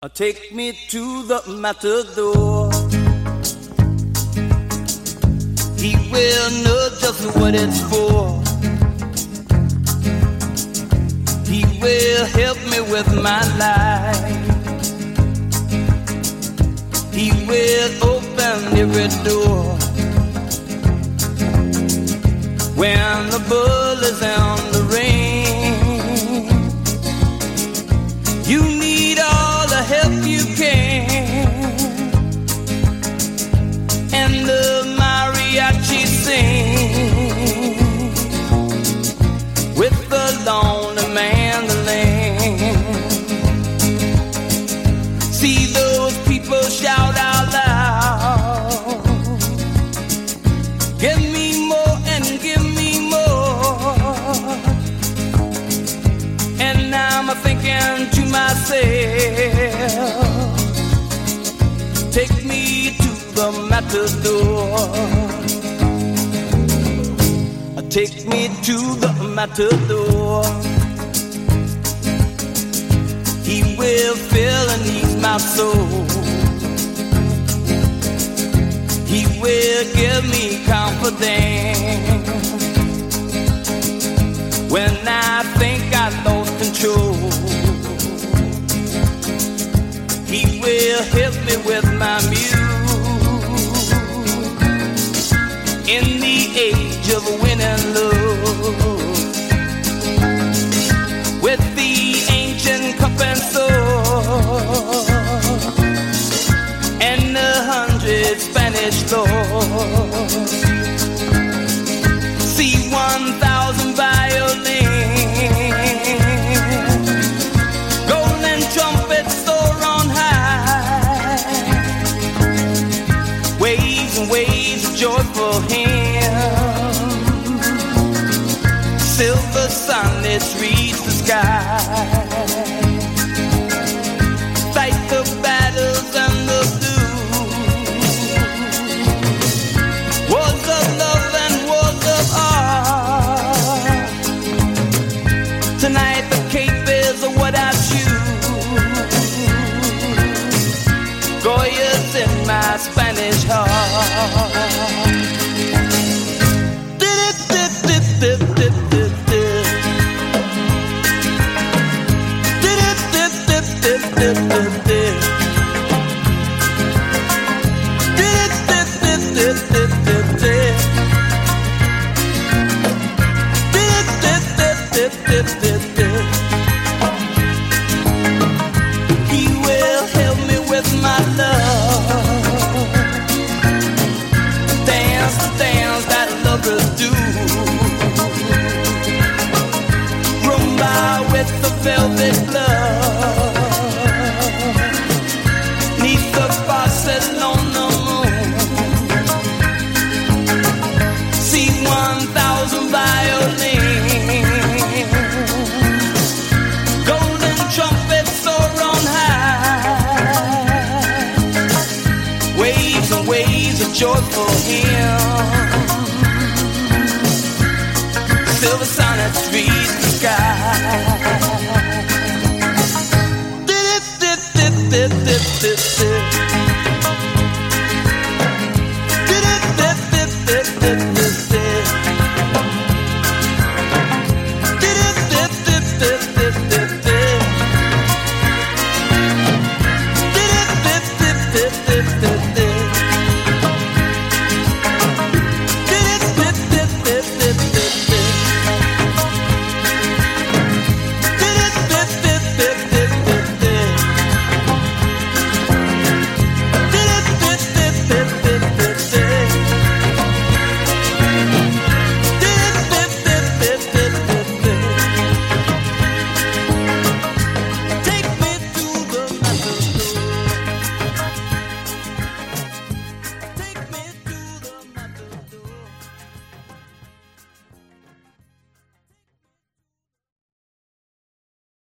Take me to the matador. He will know just what it's for. He will help me with my life. He will open every door. When the bull is on the ring, you need all the help you can. And the mariachi sing with the lonely mandolin. See those people shout out loud, give me more and give me more. And I'm thinking to myself, take me to the matador. Take me to the matador. He will fill and ease my soul. He will give me confidence when I think I lost control. He will help me with my muse in the age of winning love, with the ancient cup and sword and 100 Spanish lords. See 1,000 violins, golden trumpets soar on high, waves and waves of joyful hymns. Silver sunlets reach the sky. Fight the battles and the blues, wars of love and wars of art. Tonight the cape is what I choose. Goya's in my Spanish heart. He will help me with my love. Dance the dance that lovers do. Rumba with the velvet glove. Neath the faucet on the moon. See 1,000 violins, golden trumpets soar on high, waves and waves of joyful hymns. Silver sonnets reach the sky.